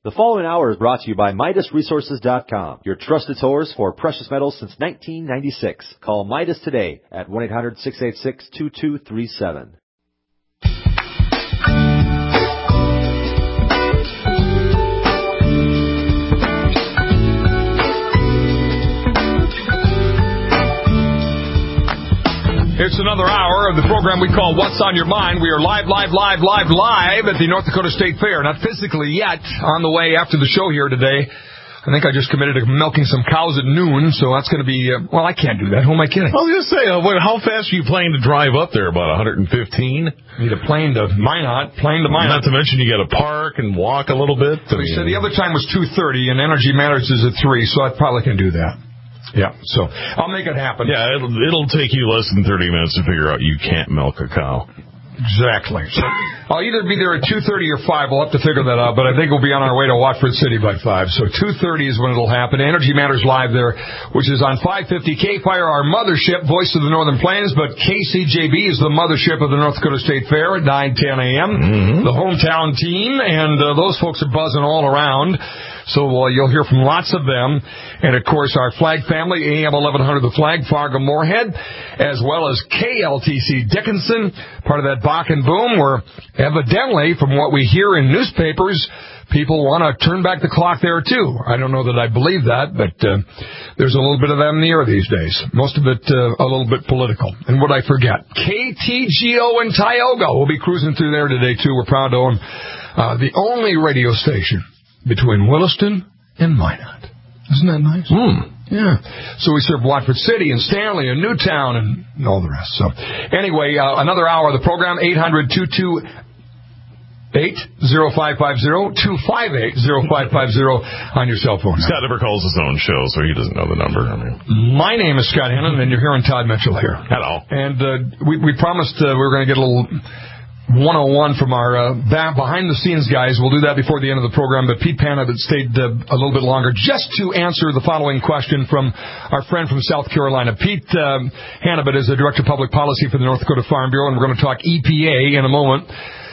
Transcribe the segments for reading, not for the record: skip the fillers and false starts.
The following hour is brought to you by MidasResources.com, your trusted source for precious metals since 1996. Call Midas today at 1-800-686-2237. It's another hour of the program we call What's on Your Mind. We are live at the North Dakota State Fair. Not physically yet, on the way after the show here today. I think I just committed to milking some cows at noon, so that's going to be, well, I can't do that. Who am I kidding? I was going to say, how fast are you planning to drive up there? About 115? Need a plane to Minot. Not to mention you got to park and walk a little bit. So he said the other time was 2:30, and Energy Matters is at 3, so I probably can do that. Yeah, so I'll make it happen. Yeah, it'll take you less than 30 minutes to figure out you can't milk a cow. Exactly. So I'll either be there at 2:30 or 5. We'll have to figure that out, but I think we'll be on our way to Watford City by 5. So 2:30 is when it'll happen. Energy Matters Live there, which is on 550 K-Fire, our mothership, voice of the Northern Plains, but KCJB is the mothership of the North Dakota State Fair at 9:10 a.m. Mm-hmm. The hometown team, and those folks are buzzing all around. So you'll hear from lots of them. And, of course, our Flag family, AM 1100 The Flag, Fargo-Moorhead, as well as KLTC Dickinson, part of that Bakken boom, where evidently, from what we hear in newspapers, people want to turn back the clock there, too. I don't know that I believe that, but there's a little bit of that in the air these days. Most of it a little bit political. And what I forget, KTGO in Tioga. We'll be cruising through there today, too. We're proud to own the only radio station between Williston and Minot. Isn't that nice? Yeah. So we serve Watford City and Stanley and Newtown and all the rest. So anyway, another hour of the program, 800-228-0550, 258-0550 on your cell phone. Scott never calls his own show, so he doesn't know the number. My name is Scott Hennon, and you're hearing Todd Mitchell here. Hello. And we promised we were going to get a little 101 from our behind-the-scenes guys. We'll do that before the end of the program, but Pete Panabit stayed a little bit longer just to answer the following question from our friend from South Carolina. Pete Panabit is the Director of Public Policy for the North Dakota Farm Bureau, and we're going to talk EPA in a moment.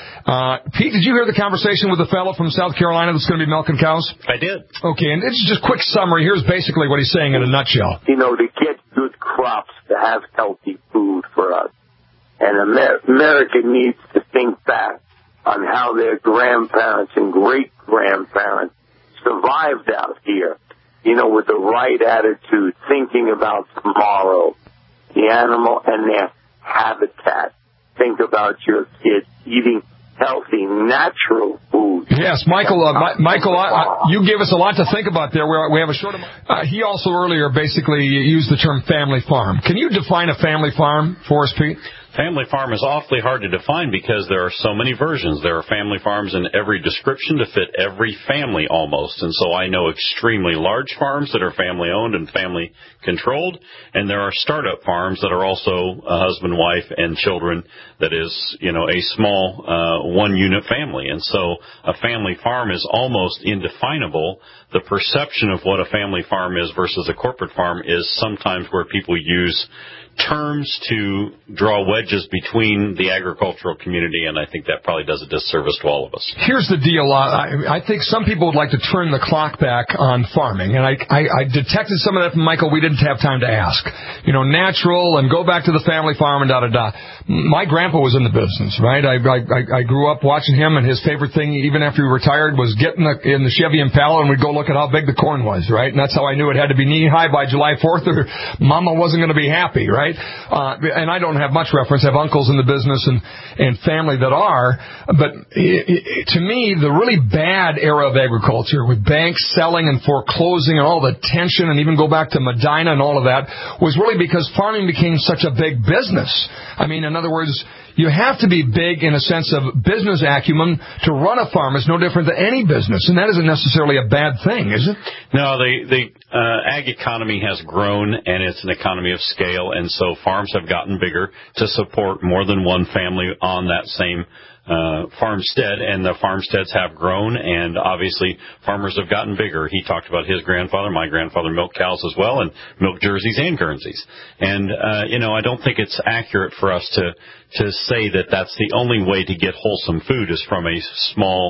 Pete, did you hear the conversation with the fellow from South Carolina that's going to be milking cows? I did. Okay, and it's just a quick summary. Here's basically what he's saying in a nutshell. To get good crops, to have healthy food for us. And America needs to think back on how their grandparents and great-grandparents survived out here, with the right attitude, thinking about tomorrow, the animal and their habitat. Think about your kids eating healthy, natural food. Yes, Michael, you gave us a lot to think about there. We have a short amount. He also earlier basically used the term family farm. Can you define a family farm for us, Pete? Family farm is awfully hard to define because there are so many versions. There are family farms in every description to fit every family almost. And so I know extremely large farms that are family-owned and family-controlled, and there are startup farms that are also a husband, wife, and children that is, a small one-unit family. And so a family farm is almost indefinable. The perception of what a family farm is versus a corporate farm is sometimes where people use terms to draw wedges between the agricultural community, and I think that probably does a disservice to all of us. Here's the deal. I think some people would like to turn the clock back on farming, and I detected some of that from Michael. We didn't have time to ask. Natural and go back to the family farm and da-da-da. My grandpa was in the business, right? I grew up watching him, and his favorite thing, even after he retired, was getting in the Chevy Impala, and we'd go look at how big the corn was, right? And that's how I knew it had to be knee-high by July 4th, or Mama wasn't going to be happy, right? And I don't have much reference. I have uncles in the business and family that are. But to me, the really bad era of agriculture with banks selling and foreclosing and all the tension, and even go back to Medina and all of that, was really because farming became such a big business. I mean, in other words, you have to be big in a sense of business acumen to run a farm. It's no different than any business, and that isn't necessarily a bad thing, is it? No, the ag economy has grown, and it's an economy of scale, and so farms have gotten bigger to support more than one family on that same farmstead, and the farmsteads have grown, and obviously farmers have gotten bigger. He talked about his grandfather. My grandfather milked cows as well, and milked Jerseys and Guernseys. And, I don't think it's accurate for us to say that that's the only way to get wholesome food is from a small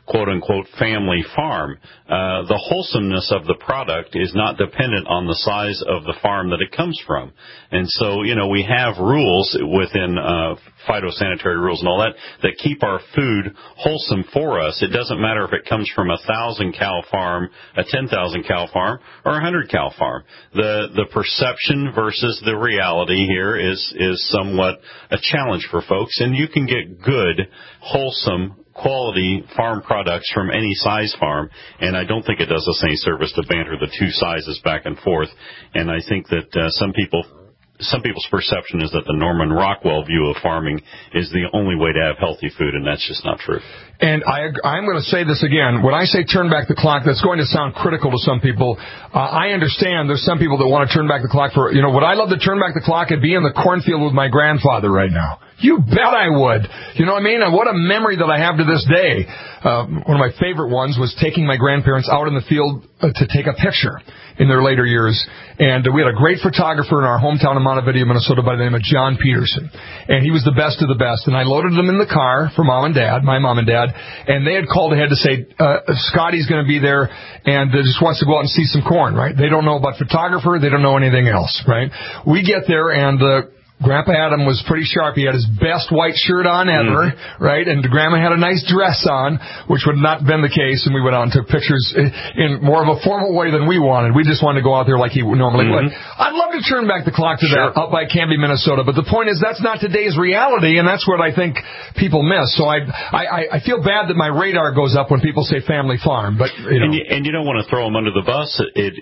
quote-unquote family farm. The wholesomeness of the product is not dependent on the size of the farm that it comes from. And so, we have rules within phytosanitary rules and all that keep our food wholesome for us. It doesn't matter if it comes from a 1,000-cow farm, a 10,000-cow farm, or a 100-cow farm. The perception versus the reality here is somewhat a challenge for folks, and you can get good, wholesome, quality farm products from any size farm, and I don't think it does us any service to banter the two sizes back and forth. And I think that some people's perception is that the Norman Rockwell view of farming is the only way to have healthy food, and that's just not true. And I'm going to say this again. When I say turn back the clock, that's going to sound critical to some people. I understand there's some people that want to turn back the clock for, would I love to turn back the clock and be in the cornfield with my grandfather right now? You bet I would. You know what I mean? And what a memory that I have to this day. One of my favorite ones was taking my grandparents out in the field to take a picture in their later years. And we had a great photographer in our hometown of Montevideo, Minnesota, by the name of John Peterson. And he was the best of the best. And I loaded them in the car for my mom and dad, and they had called ahead to say, Scotty's going to be there and just wants to go out and see some corn, right? They don't know about photographer. They don't know anything else, right? We get there, and Grandpa Adam was pretty sharp. He had his best white shirt on ever, right? And Grandma had a nice dress on, which would not have been the case. And we went out and took pictures in more of a formal way than we wanted. We just wanted to go out there like he normally would. I'd love to turn back the clock to that out by Canby, Minnesota. But the point is that's not today's reality, and that's what I think people miss. So I feel bad that my radar goes up when people say family farm. But And you don't want to throw them under the bus.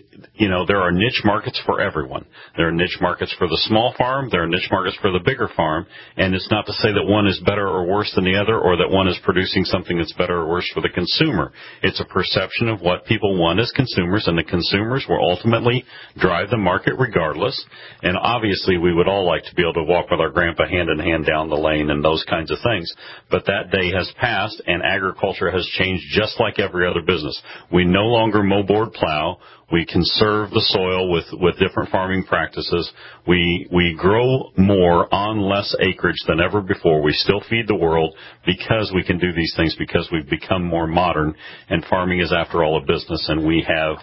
There are niche markets for everyone. There are niche markets for the small farm. There are niche markets for the bigger farm, and it's not to say that one is better or worse than the other, or that one is producing something that's better or worse for the consumer. It's a perception of what people want as consumers, and the consumers will ultimately drive the market regardless. And obviously we would all like to be able to walk with our grandpa hand in hand down the lane and those kinds of things, but that day has passed, and agriculture has changed just like every other business. We no longer mow board plow. We conserve the soil with different farming practices. We grow more on less acreage than ever before. We still feed the world because we can do these things, because we've become more modern, and farming is, after all, a business, and we have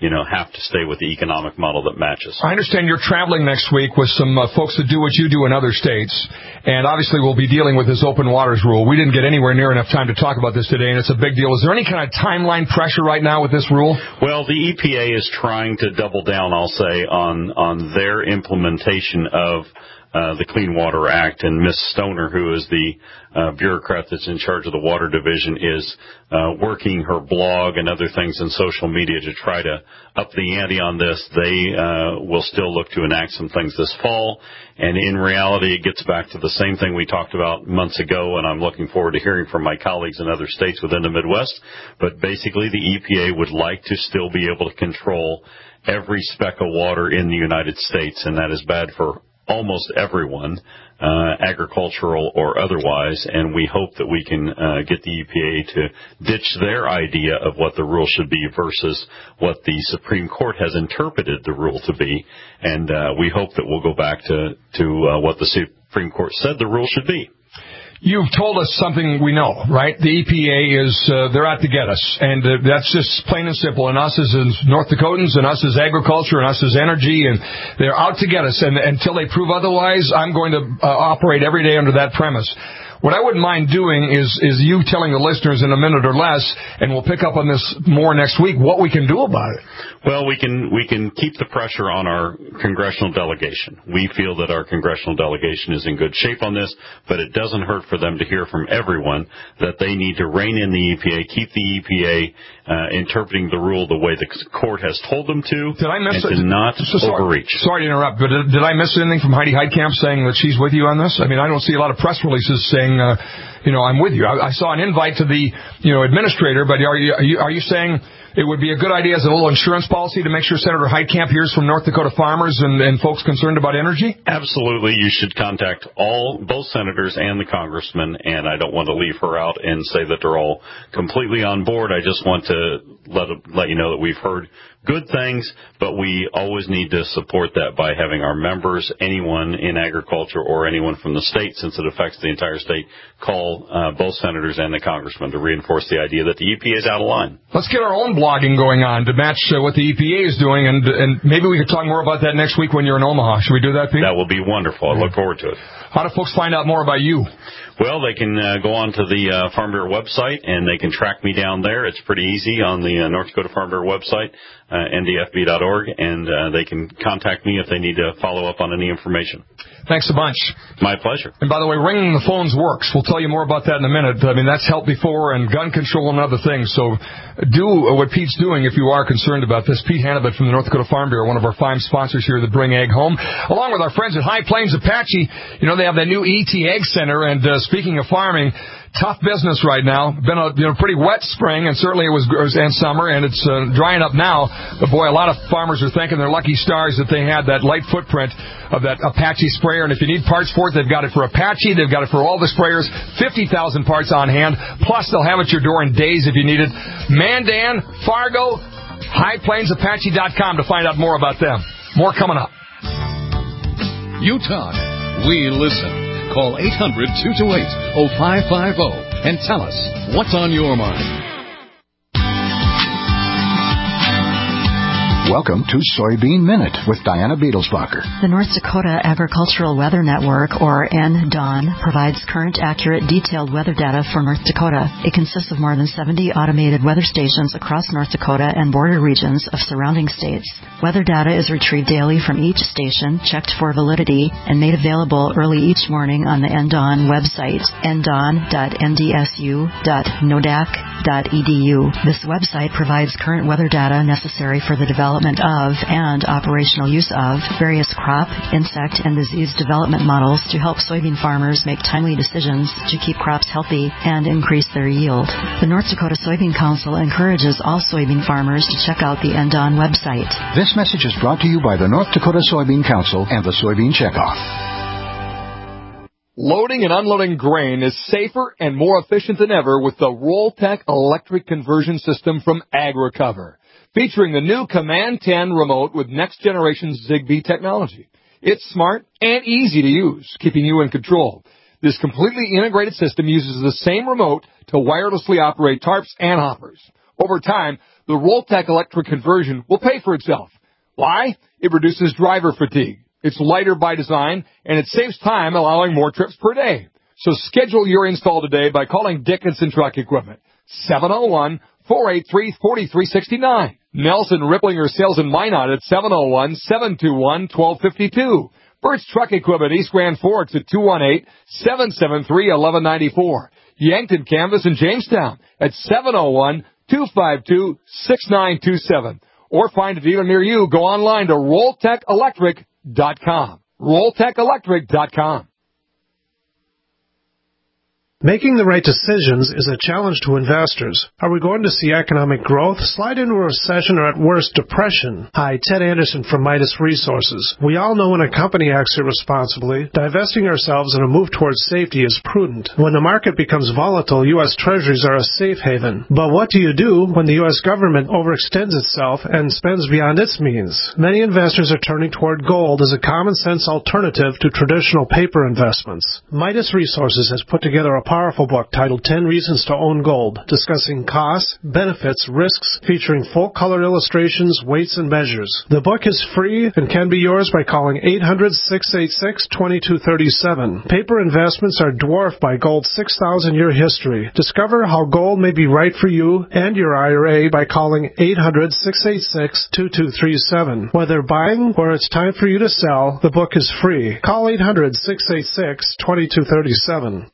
to stay with the economic model that matches. I understand you're traveling next week with some folks that do what you do in other states, and obviously we'll be dealing with this open waters rule. We didn't get anywhere near enough time to talk about this today, and it's a big deal. Is there any kind of timeline pressure right now with this rule? Well, the EPA is trying to double down, I'll say, on their implementation of the Clean Water Act, and Ms. Stoner, who is the bureaucrat that's in charge of the Water Division, is working her blog and other things in social media to try to up the ante on this. They will still look to enact some things this fall, and in reality it gets back to the same thing we talked about months ago, and I'm looking forward to hearing from my colleagues in other states within the Midwest. But basically the EPA would like to still be able to control every speck of water in the United States, and that is bad for almost everyone, agricultural or otherwise, and we hope that we can get the EPA to ditch their idea of what the rule should be versus what the Supreme Court has interpreted the rule to be, and we hope that we'll go back to what the Supreme Court said the rule should be. You've told us something we know, right? The EPA is, they're out to get us. And that's just plain and simple. And us as North Dakotans, and us as agriculture, and us as energy, and they're out to get us. And until they prove otherwise, I'm going to operate every day under that premise. What I wouldn't mind doing is you telling the listeners in a minute or less, and we'll pick up on this more next week, what we can do about it. Well, we can keep the pressure on our congressional delegation. We feel that our congressional delegation is in good shape on this, but it doesn't hurt for them to hear from everyone that they need to rein in the EPA, keep the EPA interpreting the rule the way the court has told them to, and to not overreach. Sorry to interrupt, but did I miss anything from Heidi Heitkamp saying that she's with you on this? I mean, I don't see a lot of press releases saying, I'm with you. I saw an invite to the, administrator, but are you saying it would be a good idea as a little insurance policy to make sure Senator Heitkamp hears from North Dakota farmers and folks concerned about energy? Absolutely. You should contact both senators and the congressman, and I don't want to leave her out and say that they're all completely on board. I just want to let you know that we've heard good things, but we always need to support that by having our members, anyone in agriculture or anyone from the state, since it affects the entire state, call both senators and the congressman to reinforce the idea that the EPA is out of line. Let's get our own blogging going on to match what the EPA is doing, and maybe we could talk more about that next week when you're in Omaha. Should we do that, Pete? That will be wonderful. I look forward to it. How do folks find out more about you? Well, they can go on to the Farm Bureau website, and they can track me down there. It's pretty easy on the North Dakota Farm Bureau website, ndfb.org, and they can contact me if they need to follow up on any information. Thanks a bunch. My pleasure. And by the way, ringing the phones works. We'll tell you more about that in a minute. I mean, that's helped before, and gun control and other things. So do what Pete's doing if you are concerned about this. Pete Hannibal from the North Dakota Farm Bureau, one of our fine sponsors here that bring ag home, along with our friends at High Plains Apache. You know, they have that new ET Ag Center, and speaking of farming, tough business right now. Been a pretty wet spring, and certainly it was and summer, and it's drying up now. But boy, a lot of farmers are thanking their lucky stars that they had that light footprint of that Apache sprayer. And if you need parts for it, they've got it for Apache. They've got it for all the sprayers. 50,000 parts on hand. Plus, they'll have it at your door in days if you need it. Mandan, Fargo, HighPlainsApache.com to find out more about them. More coming up. You talk, we listen. Call 800-228-0550 and tell us what's on your mind. Welcome to Soybean Minute with Diana Beadlesbacher. The North Dakota Agricultural Weather Network, or NDON, provides current, accurate, detailed weather data for North Dakota. It consists of more than 70 automated weather stations across North Dakota and border regions of surrounding states. Weather data is retrieved daily from each station, checked for validity, and made available early each morning on the NDON website, ndon.ndsu.nodac.edu. This website provides current weather data necessary for the development of and operational use of various crop, insect, and disease development models to help soybean farmers make timely decisions to keep crops healthy and increase their yield. The North Dakota Soybean Council encourages all soybean farmers to check out the NDON website. This message is brought to you by the North Dakota Soybean Council and the Soybean Checkoff. Loading and unloading grain is safer and more efficient than ever with the Rolltech electric conversion system from AgRecover, featuring the new Command 10 remote with next-generation Zigbee technology. It's smart and easy to use, keeping you in control. This completely integrated system uses the same remote to wirelessly operate tarps and hoppers. Over time, the Rolltech electric conversion will pay for itself. Why? It reduces driver fatigue. It's lighter by design, and it saves time, allowing more trips per day. So schedule your install today by calling Dickinson Truck Equipment, 701-483-4369. Nelson Ripplinger Sales in Minot at 701-721-1252. Burt's Truck Equipment, East Grand Forks at 218-773-1194. Yankton Canvas in Jamestown at 701-252-6927. Or find a dealer near you. Go online to RolltechElectric.com. RolltechElectric.com. Making the right decisions is a challenge to investors. Are we going to see economic growth, slide into a recession, or at worst, depression? Hi, Ted Anderson from Midas Resources. We all know when a company acts irresponsibly, divesting ourselves in a move towards safety is prudent. When the market becomes volatile, U.S. Treasuries are a safe haven. But what do you do when the U.S. government overextends itself and spends beyond its means? Many investors are turning toward gold as a common-sense alternative to traditional paper investments. Midas Resources has put together a powerful book titled 10 Reasons to Own Gold, discussing costs, benefits, risks, featuring full-color illustrations, weights, and measures. The book is free and can be yours by calling 800-686-2237. Paper investments are dwarfed by gold's 6,000-year history. Discover how gold may be right for you and your IRA by calling 800-686-2237. Whether buying or it's time for you to sell, the book is free. Call 800-686-2237.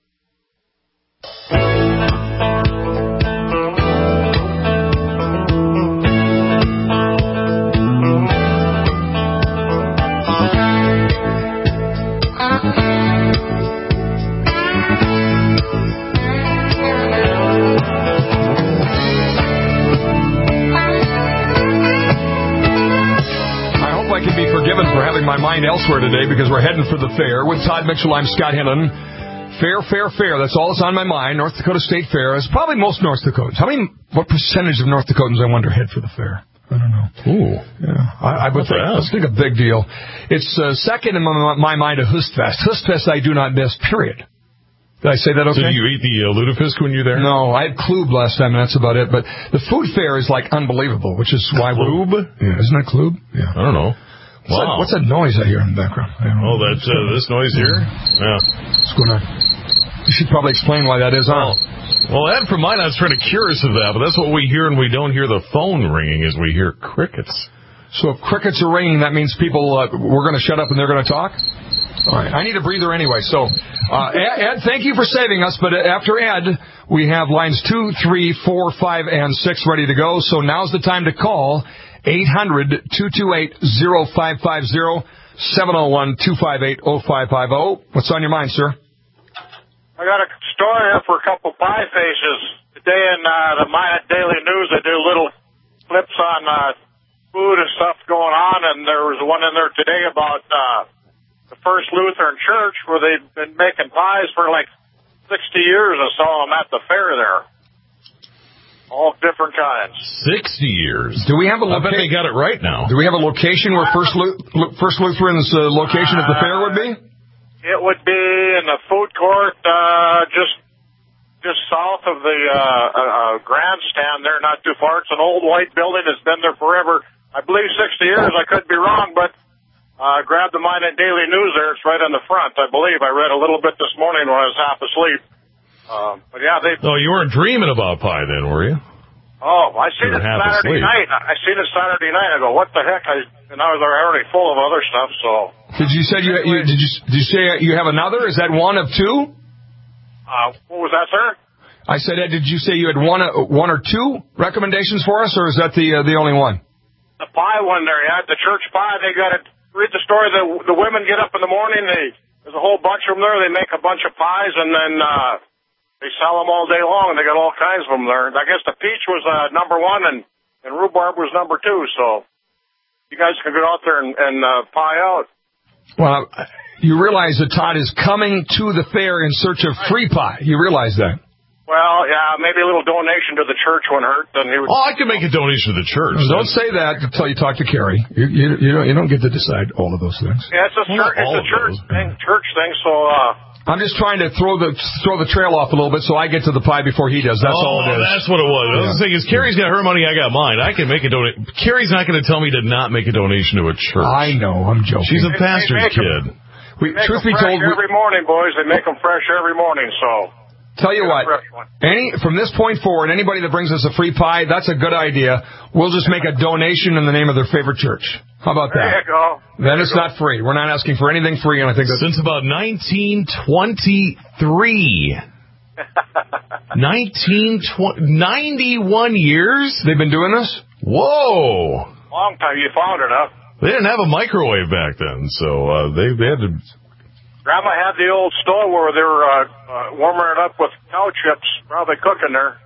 For having my mind elsewhere today because we're heading for the fair. With Todd Mitchell, I'm Scott Hinton. Fair. That's all that's on my mind. North Dakota State Fair is probably most North Dakotans. How many what percentage of North Dakotans, I wonder, head for the fair? I don't know. Ooh. Yeah, I would think a big deal. It's second in my mind to Hustfest. Hustfest I do not miss, period. Did I say that okay? So you eat the lutefisk when you're there? No, I had Klub last time, and that's about it. But the food fair is, like, unbelievable, which is why... Klub? Yeah, isn't that Klub? Yeah. I don't know. Wow. What's that noise I hear in the background? Oh, that's this noise here? Yeah. What's going on? You should probably explain why that is on. Well, Ed, from mine, I was kind of curious of that, but that's what we hear, and we don't hear the phone ringing as we hear crickets. So if crickets are ringing, that means people, we're going to shut up and they're going to talk? All right. I need a breather anyway. So, Ed, thank you for saving us. But after Ed, we have lines 2, 3, 4, 5, and 6 ready to go. So now's the time to call 800-228-0550, 701-258-0550. What's on your mind, sir? I got a story here for a couple pie faces. Today in the Minot Daily News, they do little clips on food and stuff going on, and there was one in there today about the First Lutheran Church where they've been making pies for like 60 years. I saw them at the fair there. All different kinds. 60 years. Do we have a I bet they got it right now. Do we have a location where First Lutheran's location at the fair would be? It would be in the food court just south of the grandstand there, not too far. It's an old white building that's been there forever. I believe 60 years. I could be wrong, but grab the Minot Daily News there. It's right on the front, I believe. I read a little bit this morning when I was half asleep. But yeah, Oh, you weren't dreaming about pie then, were you? Oh, I seen it Saturday night. I go, what the heck? And I was already full of other stuff. So did you say did you say you have another? Is that one of two? What was that, sir? I said, Ed, did you say you had one or two recommendations for us, or is that the only one? The pie one there, yeah, the church pie. They got to read the story. The women get up in the morning. There's a whole bunch of them there. They make a bunch of pies, and then they sell them all day long, and they got all kinds of them there. I guess the peach was number one, and rhubarb was number two. So you guys can go out there and pie out. Well, you realize that Todd is coming to the fair in search of free pie. You realize that? Well, yeah, maybe a little donation to the church wouldn't hurt. Then he would. Oh, I can make a donation to the church. Don't say that until you talk to Carrie. You don't get to decide all of those things. Yeah, it's a church thing. So I'm just trying to throw the trail off a little bit so I get to the pie before he does. That's all it is. That's what it was. I was saying is Carrie's got her money, I got mine. I can make a donation. Carrie's not going to tell me to not make a donation to a church. I know. I'm joking. She's a pastor's kid. Truth be told, every morning, boys, they make them fresh every morning. So. Tell you what, from this point forward, anybody that brings us a free pie, that's a good idea. We'll just make a donation in the name of their favorite church. How about that? There you go. Then it's not free. We're not asking for anything free, and I think that's... Since about 1923. 91 years? They've been doing this? Whoa. Long time. You found it, huh? They didn't have a microwave back then, so they had to... Grandma had the old stove where they were warming it up with cow chips, probably cooking there.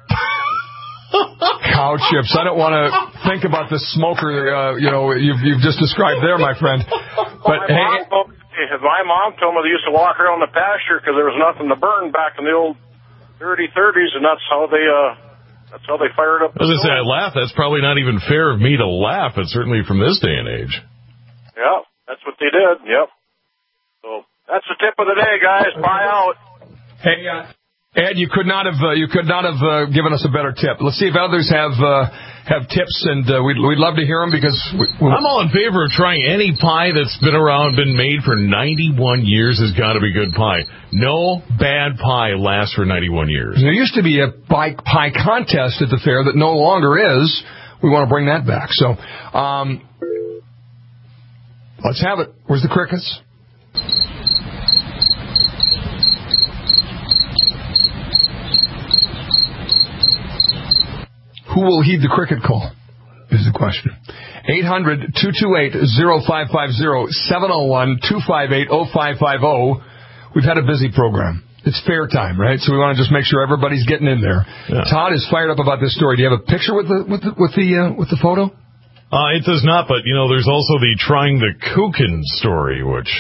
Cow chips. I don't want to think about the smoker, you've just described there, my friend. But my mom told me they used to walk around the pasture because there was nothing to burn back in the old dirty 30s, and that's how they fired up. I was going to say, I laugh. That's probably not even fair of me to laugh, but certainly from this day and age. Yeah, that's what they did. Yep. So. That's the tip of the day, guys. Pie out. Hey, Ed, you could not have given us a better tip. Let's see if others have tips, and we'd love to hear them because I'm all in favor of trying any pie that's been around, been made for 91 years. Has got to be good pie. No bad pie lasts for 91 years. There used to be a pie contest at the fair that no longer is. We want to bring that back. So, let's have it. Where's the crickets? Who will heed the cricket call is the question. 800-228-0550, 701-258-0550. We've had a busy program. It's fair time, right? So we want to just make sure everybody's getting in there. Yeah. Todd is fired up about this story. Do you have a picture with the photo? It does not, but there's also the trying the Kuchen story, which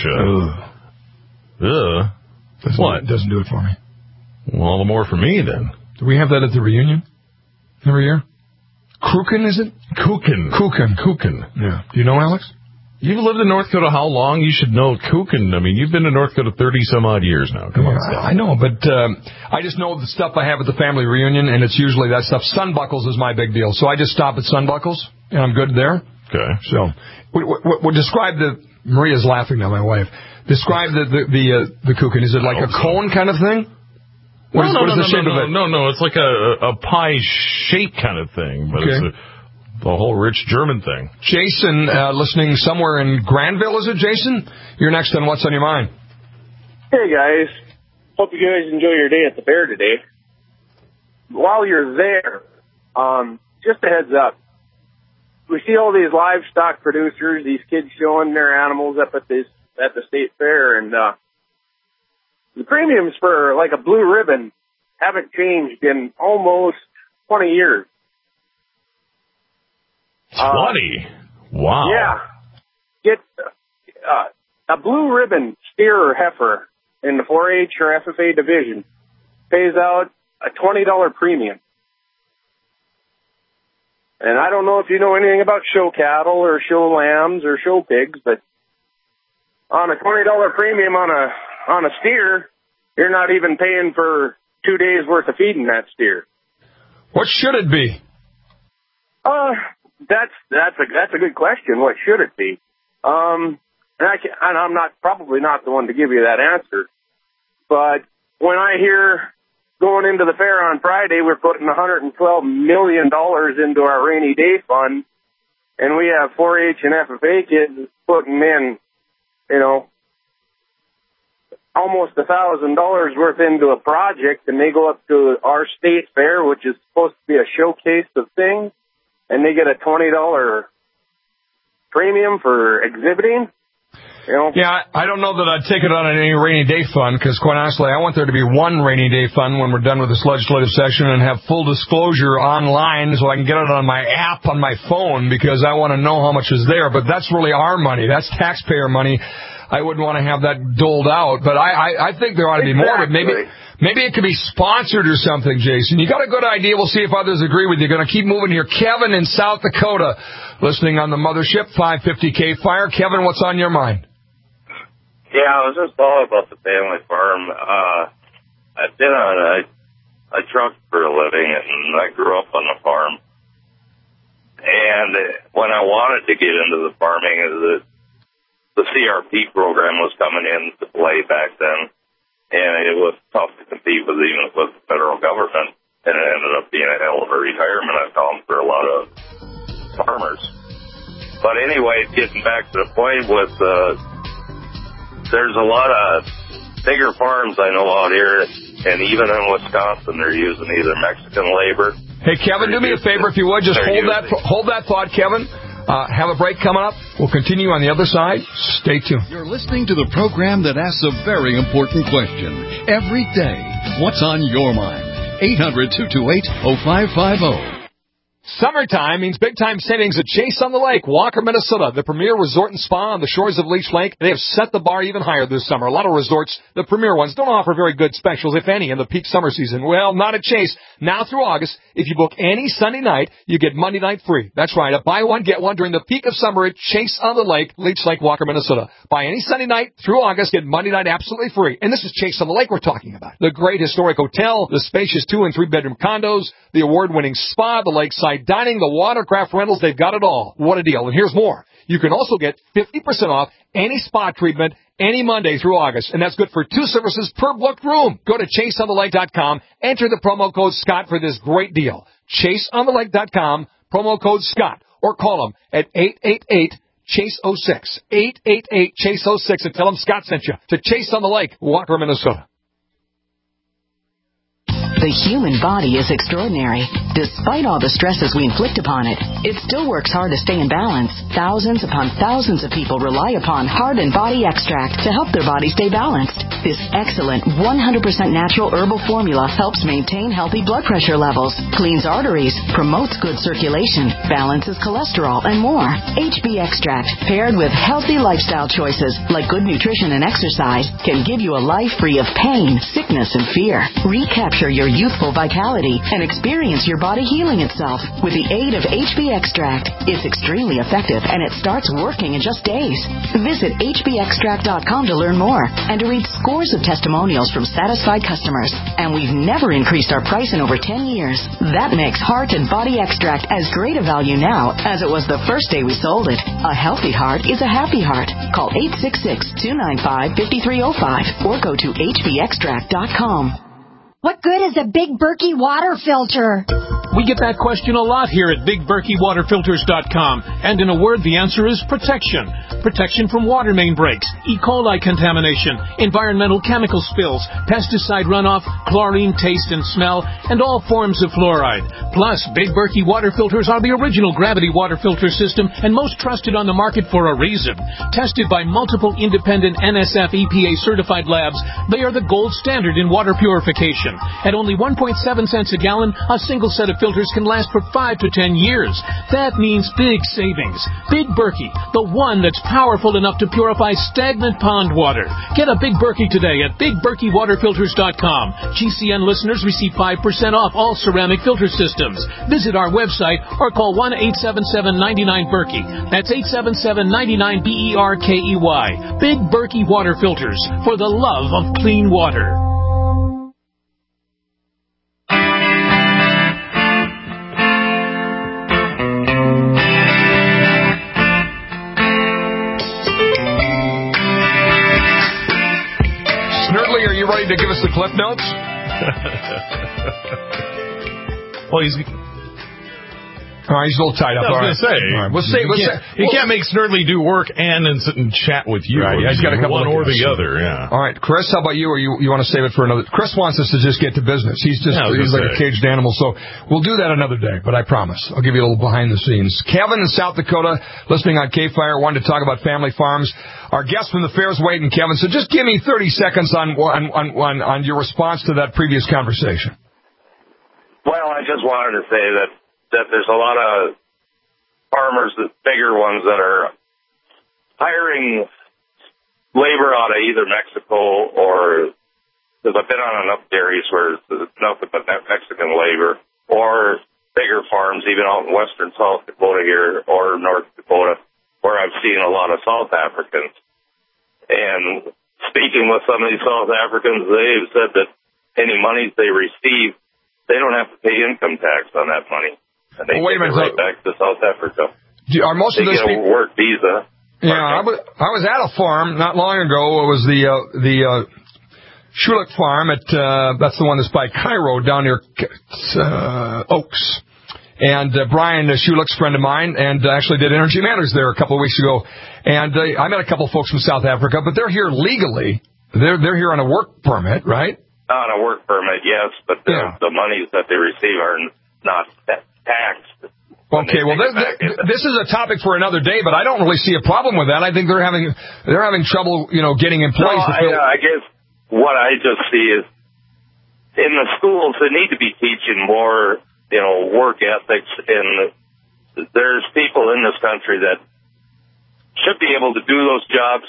doesn't do it for me. Well, all the more for me then. Do we have that at the reunion? every year. Kukin, is it? Kukin. Yeah. Do you know, Alex? You've lived in North Dakota how long? You should know Kukin. I mean, you've been in North Dakota 30-some-odd years now. Come on, I know, but I just know the stuff I have at the family reunion, and it's usually that stuff. Sunbuckles is my big deal, so I just stop at Sunbuckles, and I'm good there. Okay. So, we'll describe Maria's laughing now, my wife. Describe the Kukin. Is it like a cone kind of thing? What is the shape of it? No. It's like a pie shape kind of thing, but it's the whole rich German thing. Jason, listening somewhere in Granville, is it, Jason? You're next on What's on Your Mind. Hey, guys. Hope you guys enjoy your day at the fair today. While you're there, just a heads up. We see all these livestock producers, these kids showing their animals up at the state fair, and the premiums for like a blue ribbon haven't changed in almost 20 years. 20? Wow. Yeah. Get a blue ribbon steer or heifer in the 4-H or FFA division pays out a $20 premium. And I don't know if you know anything about show cattle or show lambs or show pigs, but on a $20 premium on a steer, you're not even paying for 2 days worth of feeding that steer. What should it be? That's a good question. What should it be? And I'm probably not the one to give you that answer. But when I hear going into the fair on Friday, we're putting $112 million into our rainy day fund, and we have 4-H and FFA kids putting in, almost $1,000 worth into a project, and they go up to our state fair, which is supposed to be a showcase of things, and they get a $20 premium for exhibiting. Yeah, I don't know that I'd take it on any rainy day fund, because quite honestly, I want there to be one rainy day fund when we're done with this legislative session and have full disclosure online so I can get it on my app on my phone, because I want to know how much is there. But that's really our money. That's taxpayer money. I wouldn't want to have that doled out. But I think there ought to be more. But maybe it could be sponsored or something, Jason. You got a good idea. We'll see if others agree with you. Going to keep moving here. Kevin in South Dakota, listening on the Mothership 550 K Fire. Kevin, what's on your mind? Yeah, I was just all about the family farm. I've been on a truck for a living, and I grew up on the farm. And when I wanted to get into the farming, the CRP program was coming into play back then, and it was tough to compete with even with the federal government, and it ended up being a hell of a retirement account for a lot of farmers. But anyway, getting back to the point with there's a lot of bigger farms I know out here, and even in Wisconsin, they're using either Mexican labor. Hey, Kevin, do me a favor, if you would. Just hold that thought, Kevin. Have a break coming up. We'll continue on the other side. Stay tuned. You're listening to the program that asks a very important question every day. What's on your mind? 800-228-0550. Summertime means big-time savings at Chase on the Lake, Walker, Minnesota, the premier resort and spa on the shores of Leech Lake. They have set the bar even higher this summer. A lot of resorts, the premier ones, don't offer very good specials, if any, in the peak summer season. Well, not at Chase. Now through August, if you book any Sunday night, you get Monday night free. That's right, a buy one, get one during the peak of summer at Chase on the Lake, Leech Lake, Walker, Minnesota. Buy any Sunday night through August, get Monday night absolutely free. And this is Chase on the Lake we're talking about. The great historic hotel, the spacious 2- and 3-bedroom condos, the award-winning spa, the lakeside dining, the watercraft rentals, they've got it all. What a deal. And here's more. You can also get 50% off any spa treatment any Monday through August. And that's good for 2 services per booked room. Go to chaseonthelake.com. Enter the promo code Scott for this great deal. Chaseonthelake.com, promo code Scott. Or call them at 888-CHASE-06. 888-CHASE-06 and tell them Scott sent you to Chase on the Lake, Walker, Minnesota. The human body is extraordinary. Despite all the stresses we inflict upon it, it still works hard to stay in balance. Thousands upon thousands of people rely upon Heart and Body Extract to help their body stay balanced. This excellent 100% natural herbal formula helps maintain healthy blood pressure levels, cleans arteries, promotes good circulation, balances cholesterol, and more. HB Extract, paired with healthy lifestyle choices like good nutrition and exercise, can give you a life free of pain, sickness, and fear. Recapture your youthful vitality and experience your body healing itself with the aid of HB Extract. It's extremely effective, and it starts working in just days. Visit hbextract.com to learn more and to read scores of testimonials from satisfied customers. And we've never increased our price in over 10 years. That makes Heart and Body Extract as great a value now as it was the first day we sold it. A healthy heart is a happy heart. Call 866-295-5305 or go to hbextract.com. What good is a Big Berkey water filter? We get that question a lot here at BigBerkeyWaterFilters.com. And in a word, the answer is protection. Protection from water main breaks, E. coli contamination, environmental chemical spills, pesticide runoff, chlorine taste and smell, and all forms of fluoride. Plus, Big Berkey water filters are the original gravity water filter system and most trusted on the market for a reason. Tested by multiple independent NSF EPA certified labs, they are the gold standard in water purification. At only 1.7 cents a gallon, a single set of filters can last for 5 to 10 years. That means big savings. Big Berkey, the one that's powerful enough to purify stagnant pond water. Get a Big Berkey today at BigBerkeyWaterFilters.com. GCN listeners receive 5% off all ceramic filter systems. Visit our website or call 1-877-99-BERKEY. That's 877-99-BERKEY. Big Berkey Water Filters, for the love of clean water. Are you ready to give us the clip notes? Well, he's a little tied up. I was going to say, right. You can't make Snerdley do work and then sit and chat with you. Right, he's got a couple one of or the other. Yeah. All right, Chris, how about you? Or you want to save it for another? Chris wants us to just get to business. He's like a caged animal, so we'll do that another day. But I promise, I'll give you a little behind the scenes. Kevin in South Dakota, listening on K-Fire, wanted to talk about family farms. Our guest from the fair's waiting, Kevin. So just give me 30 seconds on your response to that previous conversation. Well, I just wanted to say that there's a lot of farmers, bigger ones, that are hiring labor out of either Mexico or, because I've been on enough dairies where it's nothing but Mexican labor, or bigger farms, even out in western South Dakota here or North Dakota, where I've seen a lot of South Africans. And speaking with some of these South Africans, they've said that any monies they receive, they don't have to pay income tax on that money. And they take it right back to South Africa. Are most of those people work visa? Yeah, I was at a farm not long ago. It was the Schulich farm at that's the one that's by Cairo down near Oaks. And Brian Schulich's friend of mine, and actually did Energy Matters there a couple of weeks ago. And I met a couple of folks from South Africa, but they're here legally. They're here on a work permit, right? On a work permit, yes, but the monies that they receive are not taxed. Okay, well, this is a topic for another day, but I don't really see a problem with that. I think they're having trouble, getting employees. I guess what I just see is in the schools they need to be teaching more, work ethics, and there's people in this country that should be able to do those jobs,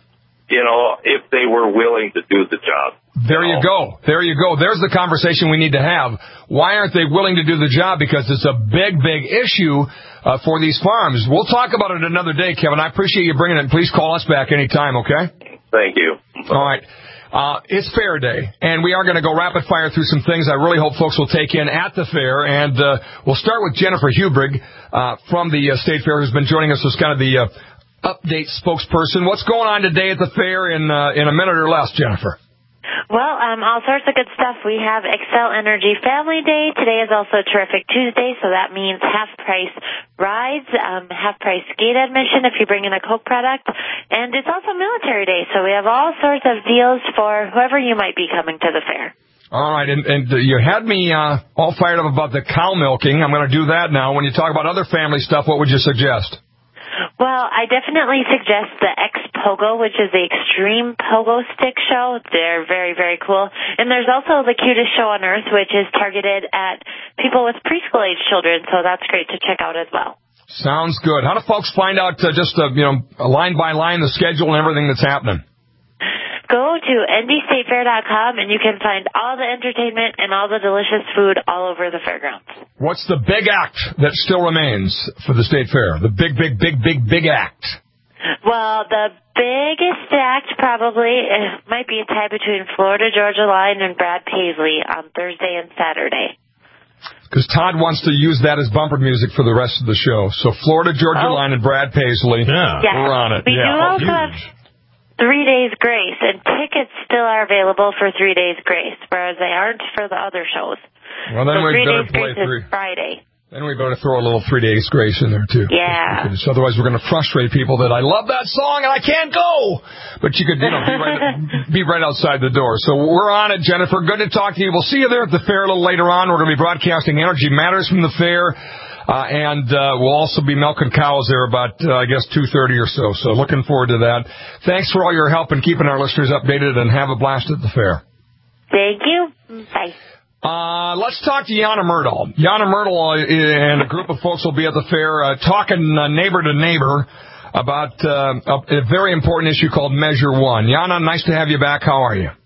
if they were willing to do the job. There you go. There's the conversation we need to have. Why aren't they willing to do the job? Because it's a big, big issue for these farms. We'll talk about it another day, Kevin. I appreciate you bringing it. Please call us back anytime, okay? Thank you. All right. It's Fair Day, and we are going to go rapid fire through some things I really hope folks will take in at the fair. And we'll start with Jennifer Hubrig from the State Fair, who's been joining us as kind of the update spokesperson. What's going on today at the fair in a minute or less, Jennifer? Well, all sorts of good stuff. We have Xcel Energy Family Day. Today is also Terrific Tuesday, so that means half-price rides, half-price gate admission if you bring in a Coke product. And it's also Military Day, so we have all sorts of deals for whoever you might be coming to the fair. All right, and you had me all fired up about the cow milking. I'm going to do that now. When you talk about other family stuff, what would you suggest? Well, I definitely suggest the X Pogo, which is the Extreme Pogo Stick Show. They're very, very cool. And there's also the Cutest Show on Earth, which is targeted at people with preschool-age children, so that's great to check out as well. Sounds good. How do folks find out line by line the schedule and everything that's happening? Go to ndstatefair.com, and you can find all the entertainment and all the delicious food all over the fairgrounds. What's the big act that still remains for the State Fair? The big act. Well, the biggest act probably might be a tie between Florida Georgia Line and Brad Paisley on Thursday and Saturday. Because Todd wants to use that as bumper music for the rest of the show. So Florida Georgia Line and Brad Paisley, we're on it. We do also have 3 days grace, and tickets still are available for 3 days grace, whereas they aren't for the other shows. Well, then we better play Friday. Then we better throw a little 3 days grace in there, too. Yeah. Because otherwise we're going to frustrate people that I love that song and I can't go. But you could, be right outside the door. So we're on it, Jennifer. Good to talk to you. We'll see you there at the fair a little later on. We're going to be broadcasting Energy Matters from the fair. And we'll also be milking cows there about, 2:30 or so. So looking forward to that. Thanks for all your help in keeping our listeners updated, and have a blast at the fair. Thank you. Bye. Let's talk to Jana Myrdal. Jana Myrdal and a group of folks will be at the fair talking neighbor to neighbor about a very important issue called Measure 1. Jana, nice to have you back. How are you?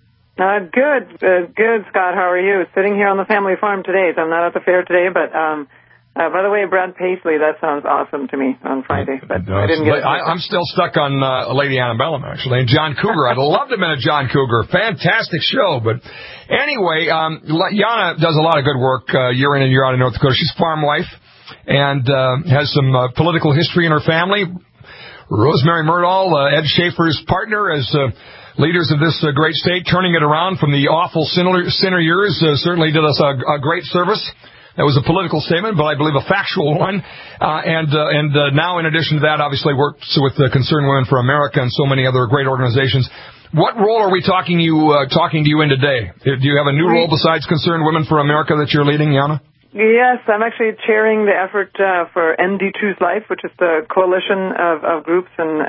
Good, Scott. How are you? Sitting here on the family farm today. So I'm not at the fair today, but by the way, Brad Paisley, that sounds awesome to me on Friday. But I didn't get it. I'm still stuck on Lady Antebellum, actually, and John Cougar. I'd love to have been a John Cougar. Fantastic show. But anyway, Jana does a lot of good work year in and year out in North Dakota. She's a farm wife and has some political history in her family. Rosemary Myrdal, Ed Schaefer's partner, as leaders of this great state, turning it around from the awful sinner years, certainly did us a great service. That was a political statement, but I believe a factual one. And now, in addition to that, obviously works with Concerned Women for America and so many other great organizations. What role are we talking to you in today? Do you have a new role besides Concerned Women for America that you're leading, Jana? Yes, I'm actually chairing the effort for ND Choose Life, which is the coalition of groups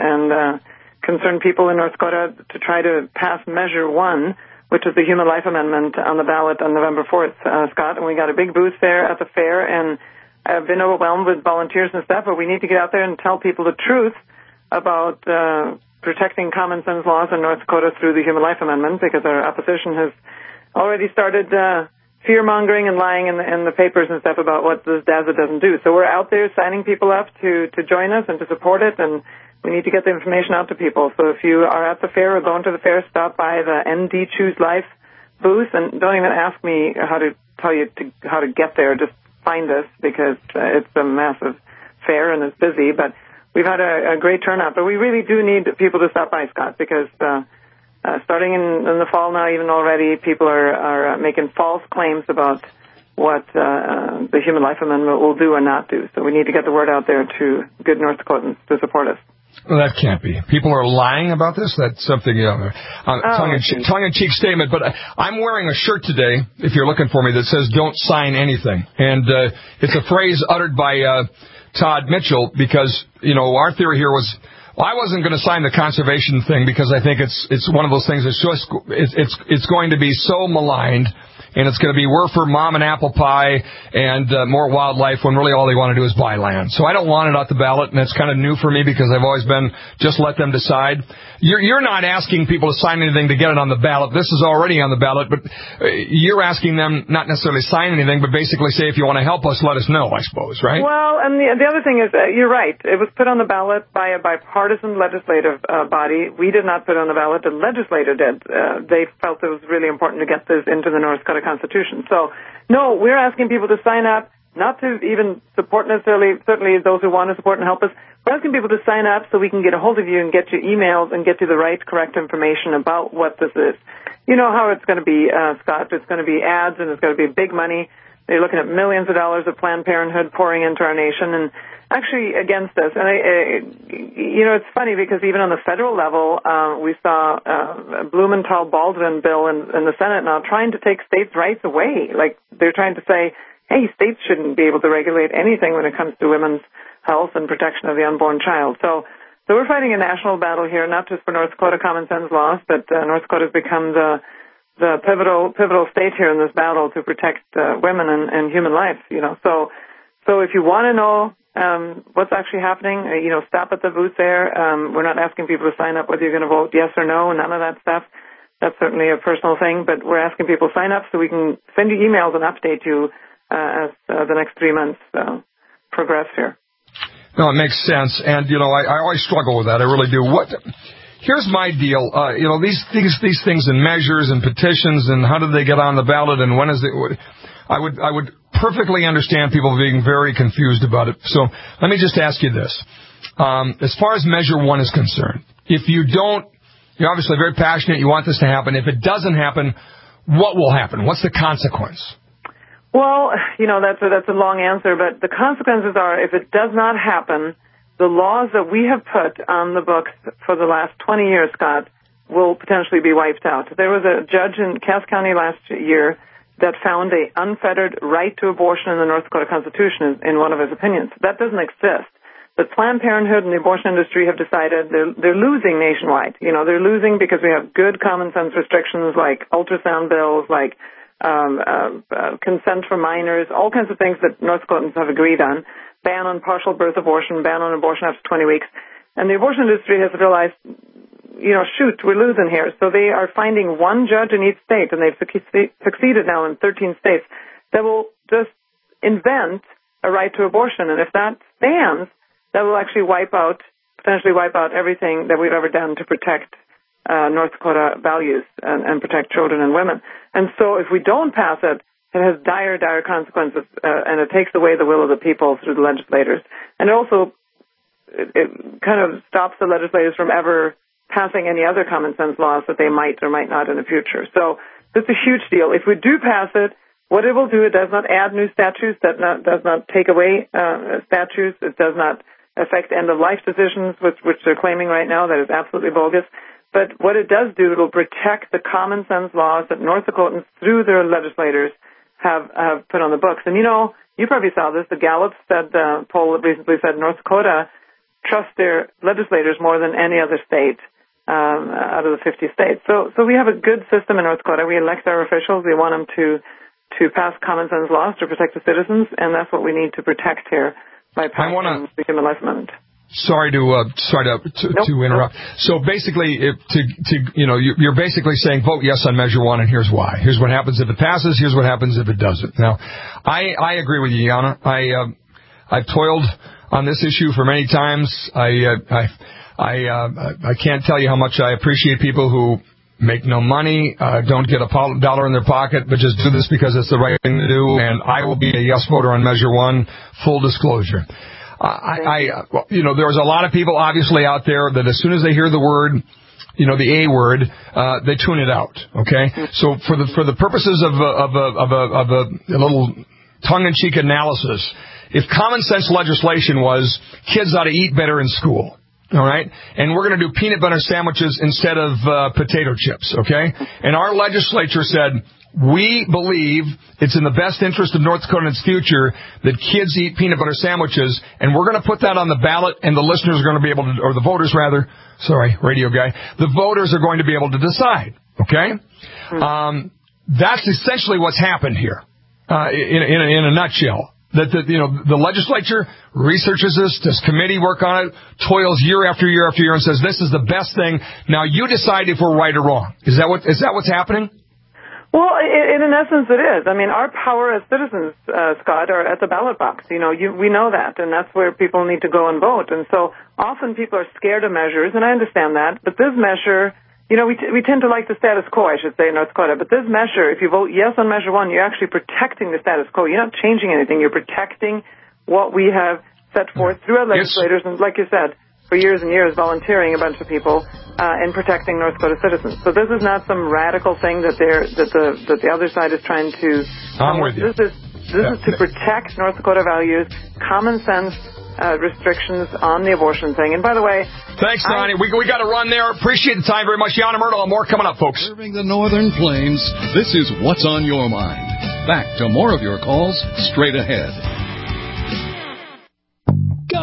and concerned people in North Dakota to try to pass Measure 1, which is the Human Life Amendment, on the ballot on November 4th, Scott. And we got a big booth there at the fair, and I've been overwhelmed with volunteers and stuff, but we need to get out there and tell people the truth about protecting common sense laws in North Dakota through the Human Life Amendment, because our opposition has already started fear-mongering and lying in the papers and stuff about what this DAZA doesn't do. So we're out there signing people up to join us and to support it, and we need to get the information out to people. So if you are at the fair or going to the fair, stop by the ND Choose Life booth, and don't even ask me how to tell you how to get there. Just find us, because it's a massive fair and it's busy. But we've had a great turnout. But we really do need people to stop by, Scott, because starting in the fall now, even already, people are making false claims about what the Human Life Amendment will do or not do. So we need to get the word out there to good North Dakotans to support us. Well, that can't be. People are lying about this? That's something, tongue-in-cheek statement. But I'm wearing a shirt today, if you're looking for me, that says, "Don't sign anything." And it's a phrase uttered by Todd Mitchell, because, our theory here was, well, I wasn't going to sign the conservation thing because I think it's one of those things that's just, it's going to be so maligned. And it's going to be worse for mom and apple pie and more wildlife, when really all they want to do is buy land. So I don't want it on the ballot, and that's kind of new for me, because I've always been just let them decide. You're not asking people to sign anything to get it on the ballot. This is already on the ballot, but you're asking them not necessarily sign anything, but basically say, if you want to help us, let us know, I suppose, right? Well, and the other thing is, you're right. It was put on the ballot by a bipartisan legislative body. We did not put it on the ballot. The legislature did. They felt it was really important to get this into the North Dakota Constitution. So, no, we're asking people to sign up, not to even support necessarily, certainly those who want to support and help us. We're asking people to sign up so we can get a hold of you and get you emails and get you the right, correct information about what this is. You know how it's going to be, Scott. It's going to be ads, and it's going to be big money. They're looking at millions of dollars of Planned Parenthood pouring into our nation and actually against us. And, it's funny, because even on the federal level, we saw a Blumenthal-Baldwin bill in the Senate now trying to take states' rights away. Like, they're trying to say, hey, states shouldn't be able to regulate anything when it comes to women's health and protection of the unborn child. So So we're fighting a national battle here, not just for North Dakota common sense laws, but North Dakota has become the pivotal state here in this battle to protect women and human life. So if you want to know what's actually happening, stop at the booth there. We're not asking people to sign up whether you're going to vote yes or no, none of that stuff. That's certainly a personal thing, but we're asking people to sign up so we can send you emails and update you as the next 3 months progress here. No, it makes sense, and I always struggle with that. I really do. Here's my deal. These things and measures and petitions and how do they get on the ballot and when is it? I would perfectly understand people being very confused about it. So let me just ask you this: as far as Measure 1 is concerned, if you don't, you're obviously very passionate. You want this to happen. If it doesn't happen, what will happen? What's the consequence? Well, that's a long answer, but the consequences are if it does not happen, the laws that we have put on the books for the last 20 years, Scott, will potentially be wiped out. There was a judge in Cass County last year that found an unfettered right to abortion in the North Dakota Constitution in one of his opinions. That doesn't exist. But Planned Parenthood and the abortion industry have decided they're losing nationwide. They're losing because we have good common sense restrictions like ultrasound bills, like consent for minors, all kinds of things that North Dakotans have agreed on, ban on partial birth abortion, ban on abortion after 20 weeks. And the abortion industry has realized, shoot, we're losing here. So they are finding one judge in each state, and they've succeeded now in 13 states, that will just invent a right to abortion. And if that stands, that will actually potentially wipe out everything that we've ever done to protect North Dakota values and protect children and women. And so if we don't pass it, it has dire consequences, and it takes away the will of the people through the legislators. And it kind of stops the legislators from ever passing any other common sense laws that they might or might not in the future. So it's a huge deal. If we do pass it, what it will do, it does not add new statutes, does not take away statutes, it does not affect end-of-life decisions, which they're claiming right now. That is absolutely bogus. But what it does do, it will protect the common sense laws that North Dakotans, through their legislators, have put on the books. And you probably saw this. The Gallup poll recently said North Dakota trusts their legislators more than any other state out of the 50 states. So we have a good system in North Dakota. We elect our officials. We want them to pass common sense laws to protect the citizens, and that's what we need to protect here by passing the Human Life Amendment. Sorry to interrupt. So basically, you're basically saying vote yes on Measure 1, and here's why. Here's what happens if it passes. Here's what happens if it doesn't. Now, I agree with you, Jana. I've toiled on this issue for many times. I can't tell you how much I appreciate people who make no money, don't get a dollar in their pocket, but just do this because it's the right thing to do. And I will be a yes voter on Measure 1. Full disclosure. There's a lot of people obviously out there that as soon as they hear the word, the A word, they tune it out. Okay, so for the purposes of a little tongue-in-cheek analysis, if common sense legislation was kids ought to eat better in school, all right, and we're going to do peanut butter sandwiches instead of potato chips, okay, and our legislature said, we believe it's in the best interest of North Dakota and its future that kids eat peanut butter sandwiches, and we're going to put that on the ballot, and the listeners are going to be able to, or the voters rather, sorry, radio guy, the voters are going to be able to decide, okay? That's essentially what's happened here, in a nutshell. That the legislature researches this committee work on it, toils year after year after year, and says this is the best thing. Now you decide if we're right or wrong. Is that what's happening? Well, in essence, it is. I mean, our power as citizens, Scott, are at the ballot box. We know that, and that's where people need to go and vote. And so often people are scared of measures, and I understand that. But this measure, we tend to like the status quo, I should say, in North Dakota. But this measure, if you vote yes on Measure 1, you're actually protecting the status quo. You're not changing anything. You're protecting what we have set forth through our legislators, and like you said, for years and years, volunteering a bunch of people in protecting North Dakota citizens. So this is not some radical thing that the other side is trying to. I'm with you. This is to protect North Dakota values, common sense restrictions on the abortion thing. And by the way, thanks, Donnie. We got to run there. Appreciate the time very much, Jana Myrtle. More coming up, folks. Serving the Northern Plains. This is What's on Your Mind. Back to more of your calls straight ahead.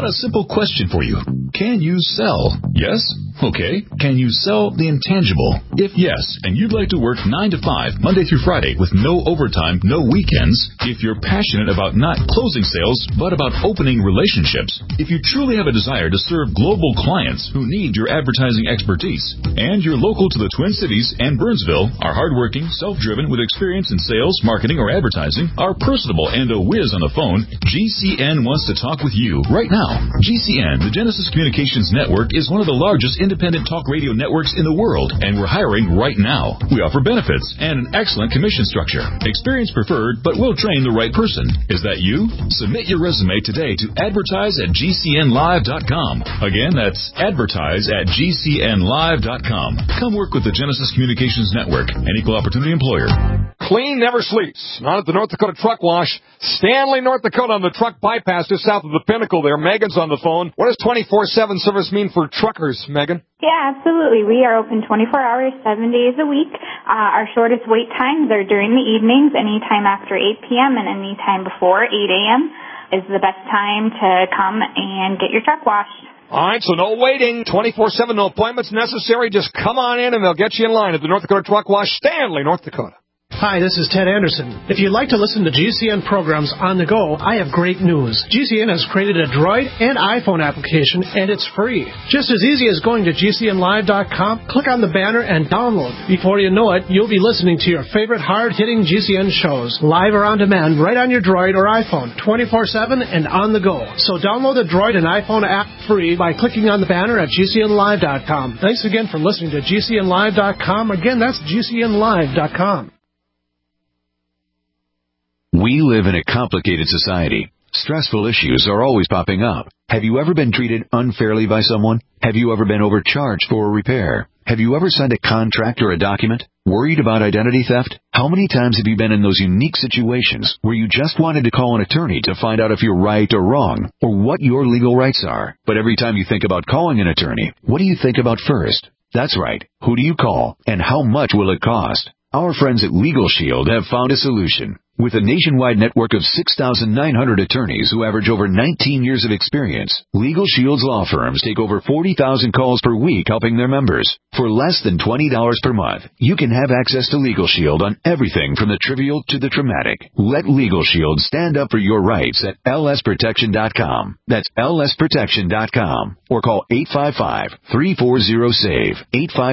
about a simple question for you? Can you sell? Yes? Okay. Can you sell the intangible? If yes, and you'd like to work 9 to 5, Monday through Friday, with no overtime, no weekends, if you're passionate about not closing sales, but about opening relationships, if you truly have a desire to serve global clients who need your advertising expertise, and you're local to the Twin Cities and Burnsville, are hardworking, self-driven, with experience in sales, marketing, or advertising, are personable, and a whiz on the phone, GCN wants to talk with you right now. GCN, the Genesis Communications Network, is one of the largest independent talk radio networks in the world, and we're hiring right now. We offer benefits and an excellent commission structure. Experience preferred, but we'll train the right person. Is that you? Submit your resume today to advertise@gcnlive.com. Again, that's advertise@gcnlive.com. Come work with the Genesis Communications Network, an equal opportunity employer. Clean never sleeps. Not at the North Dakota Truck Wash. Stanley, North Dakota, on the truck bypass just south of the Pinnacle there. Megan's on the phone. What does 24/7 service mean for truckers, Megan? Yeah, absolutely. We are open 24 hours, 7 days a week. Our shortest wait times are during the evenings, anytime after 8 p.m. and anytime before 8 a.m. is the best time to come and get your truck washed. All right, so no waiting, 24/7, no appointments necessary. Just come on in and they'll get you in line at the North Dakota Truck Wash, Stanley, North Dakota. Hi, this is Ted Anderson. If you'd like to listen to GCN programs on the go, I have great news. GCN has created a Droid and iPhone application, and it's free. Just as easy as going to GCNlive.com, click on the banner, and download. Before you know it, you'll be listening to your favorite hard-hitting GCN shows, live or on demand, right on your Droid or iPhone, 24/7 and on the go. So download the Droid and iPhone app free by clicking on the banner at GCNlive.com. Thanks again for listening to GCNlive.com. Again, that's GCNlive.com. We live in a complicated society. Stressful issues are always popping up. Have you ever been treated unfairly by someone? Have you ever been overcharged for a repair? Have you ever signed a contract or a document? Worried about identity theft? How many times have you been in those unique situations where you just wanted to call an attorney to find out if you're right or wrong, or what your legal rights are? But every time you think about calling an attorney, what do you think about first? That's right. Who do you call, and how much will it cost? Our friends at Legal Shield have found a solution. With a nationwide network of 6,900 attorneys who average over 19 years of experience, Legal Shield's law firms take over 40,000 calls per week helping their members. For less than $20 per month, you can have access to Legal Shield on everything from the trivial to the traumatic. Let Legal Shield stand up for your rights at lsprotection.com. That's lsprotection.com. Or call 855-340-SAVE,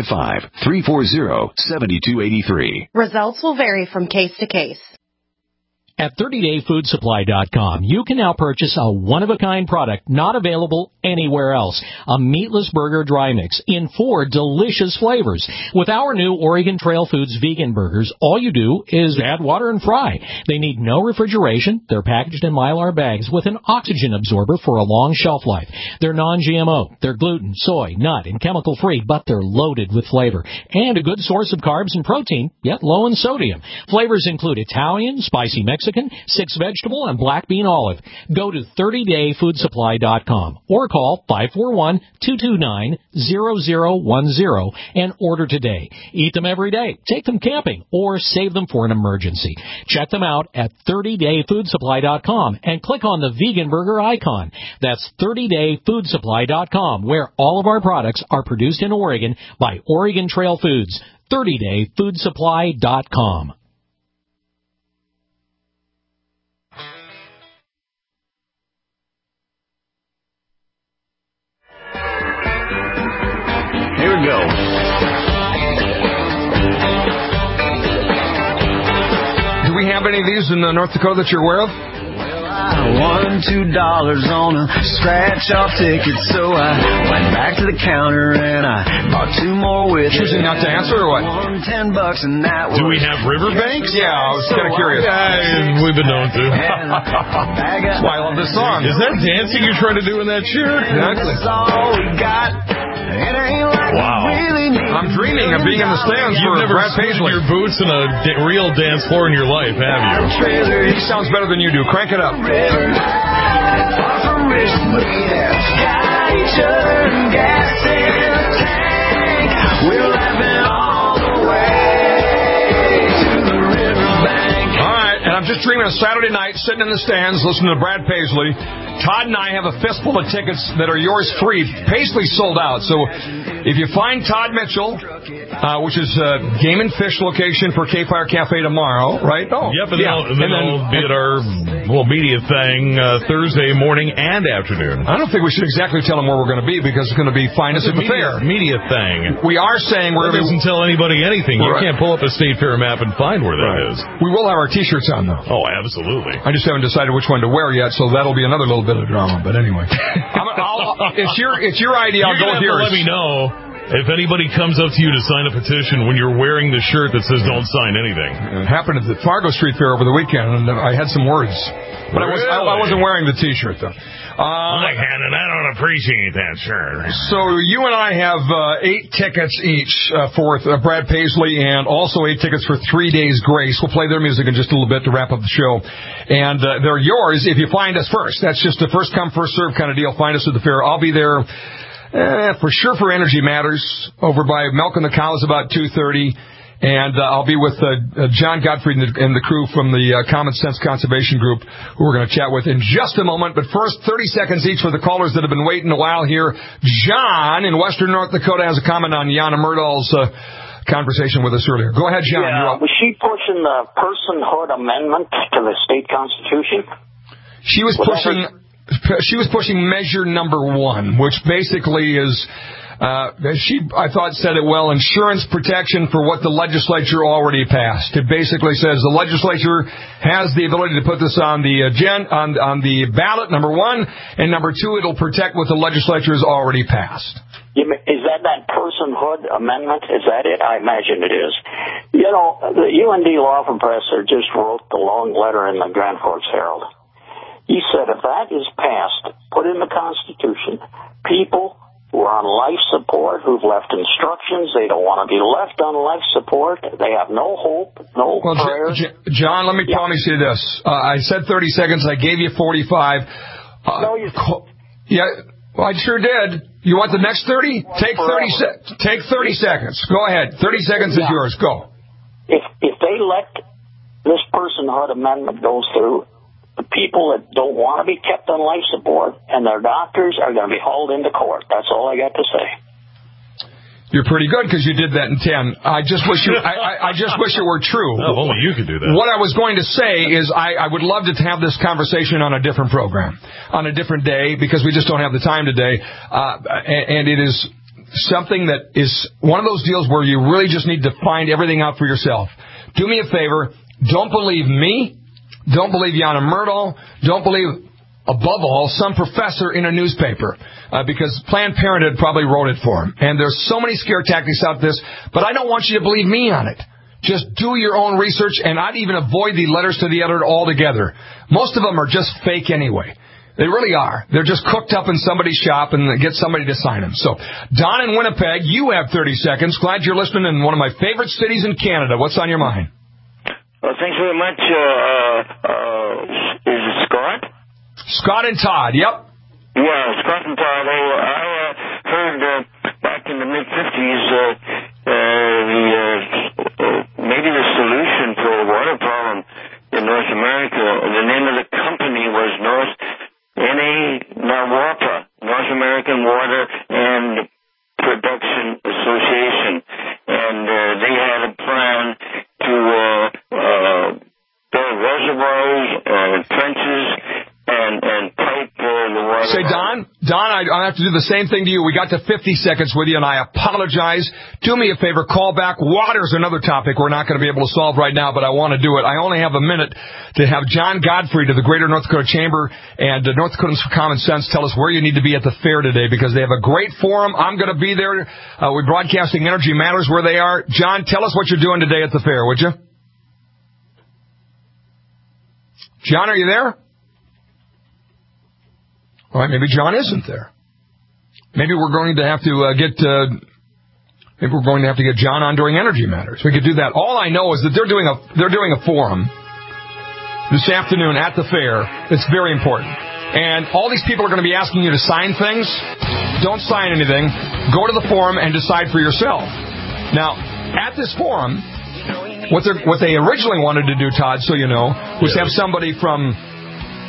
855-340-7283. Results will vary from case to case. At 30dayfoodsupply.com, you can now purchase a one-of-a-kind product not available anywhere else. A meatless burger dry mix in 4 delicious flavors. With our new Oregon Trail Foods vegan burgers, all you do is add water and fry. They need no refrigeration. They're packaged in Mylar bags with an oxygen absorber for a long shelf life. They're non-GMO. They're gluten, soy, nut, and chemical-free, but they're loaded with flavor. And a good source of carbs and protein, yet low in sodium. Flavors include Italian, spicy Mexican, 6-vegetable, and black bean olive. Go to 30dayfoodsupply.com or call 541-229-0010 and order today. Eat them every day, take them camping, or save them for an emergency. Check them out at 30dayfoodsupply.com and click on the vegan burger icon. That's 30dayfoodsupply.com, where all of our products are produced in Oregon by Oregon Trail Foods. 30dayfoodsupply.com. Here we go. Do we have any of these in North Dakota that you're aware of? I won $2 on a scratch-off ticket, so I went back to the counter and I bought 2 more with it. Choosing not to answer or what? Won $10 and that was... Do we have riverbanks? Yeah, I was kind of curious. Yeah, we've been known to. That's why I love this song. Is that dancing you're trying to do in that chair? Exactly. That's all we got. It ain't like wow. Really I'm dreaming of being in the stands for Brad Paisley. Your boots in a real dance floor in your life, have you? He sounds better than you do. Crank it up. I'm just dreaming of Saturday night, sitting in the stands, listening to Brad Paisley, Todd and I have a fistful of tickets that are yours free. Paisley sold out. So if you find Todd Mitchell, which is Game and Fish location for K-Fire Cafe tomorrow, right? Oh, yep, and then I'll be at our media thing Thursday morning and afternoon. I don't think we should exactly tell them where we're going to be because it's going to be Find Us at the Fair. Media thing. We are saying we're going to... doesn't tell anybody anything. You can't pull up a State Fair map and find where that is. We will have our T-shirts on, though. Oh, absolutely. I just haven't decided which one to wear yet, so that'll be another little bit of drama. But anyway, it's your idea. I'll go with yours. Let me know if anybody comes up to you to sign a petition when you're wearing the shirt that says "Don't sign anything." It happened at the Fargo Street Fair over the weekend, and I had some words, but I wasn't wearing the T-shirt though. Hannon, I don't appreciate that shirt. So you and I have 8 tickets each for Brad Paisley, and also 8 tickets for 3 Days Grace. We'll play their music in just a little bit to wrap up the show. And they're yours if you find us first. That's just a first come, first serve kind of deal. Find us at the fair. I'll be there for sure for Energy Matters over by Milking the Cows about 2:30. And I'll be with John Godfrey and the crew from the Common Sense Conservation Group, who we're going to chat with in just a moment. But first, 30 seconds each for the callers that have been waiting a while here. John in Western North Dakota has a comment on Jana Myrdal's conversation with us earlier. Go ahead, John. Yeah, was she pushing the personhood amendment to the state constitution? She was pushing measure number 1, which basically is... I thought said it well, insurance protection for what the legislature already passed. It basically says the legislature has the ability to put this on the on the ballot, number 1, and number 2, it'll protect what the legislature has already passed. Is that personhood amendment? Is that it? I imagine it is. You know, the UND Law Professor just wrote the long letter in the Grand Forks Herald. He said if that is passed, put in the Constitution, people who are on life support, who've left instructions, they don't want to be left on life support, they have no hope, no prayers. John, let me promise you this. I said 30 seconds, I gave you 45. No, you... Yeah, well, I sure did. You want the next 30? Take 30 seconds. Go ahead. 30 seconds is yours. Go. If they let this personhood amendment go through, the people that don't want to be kept on life support and their doctors are going to be hauled into court. That's all I got to say. You're pretty good because you did that in 10. I just wish it were true. Oh, only you could do that. What I was going to say is I would love to have this conversation on a different program, on a different day, because we just don't have the time today. And it is something that is one of those deals where you really just need to find everything out for yourself. Do me a favor. Don't believe me. Don't believe Jana Myrdal. Don't believe, above all, some professor in a newspaper, because Planned Parenthood probably wrote it for him. And there's so many scare tactics out this, but I don't want you to believe me on it. Just do your own research, and I'd even avoid the letters to the editor altogether. Most of them are just fake anyway. They really are. They're just cooked up in somebody's shop and get somebody to sign them. So, Don in Winnipeg, you have 30 seconds. Glad you're listening in one of my favorite cities in Canada. What's on your mind? Well, thanks very much. Is it Scott? Scott and Todd, yep. Yeah, Scott and Todd. I heard back in the mid-50s maybe the solution to the water problem in North America, the name of the company was NAWAPA, North American Water and Production Association. And they had a plan to build reservoirs and trenches and pipe the water. Say, Don, I have to do the same thing to you. We got to 50 seconds with you, and I apologize. Do me a favor, call back. Water's another topic we're not going to be able to solve right now, but I want to do it. I only have a minute to have John Godfrey to the Greater North Dakota Chamber and North Dakotans for Common Sense tell us where you need to be at the fair today, because they have a great forum. I'm going to be there. We're broadcasting Energy Matters where they are. John, tell us what you're doing today at the fair, would you? John, are you there? All right, maybe John isn't there. Maybe we're going to have to get John on during Energy Matters. We could do that. All I know is that they're doing a forum this afternoon at the fair. It's very important. And all these people are going to be asking you to sign things. Don't sign anything. Go to the forum and decide for yourself. Now, at this forum, what they originally wanted to do, Todd, so you know, was have somebody from a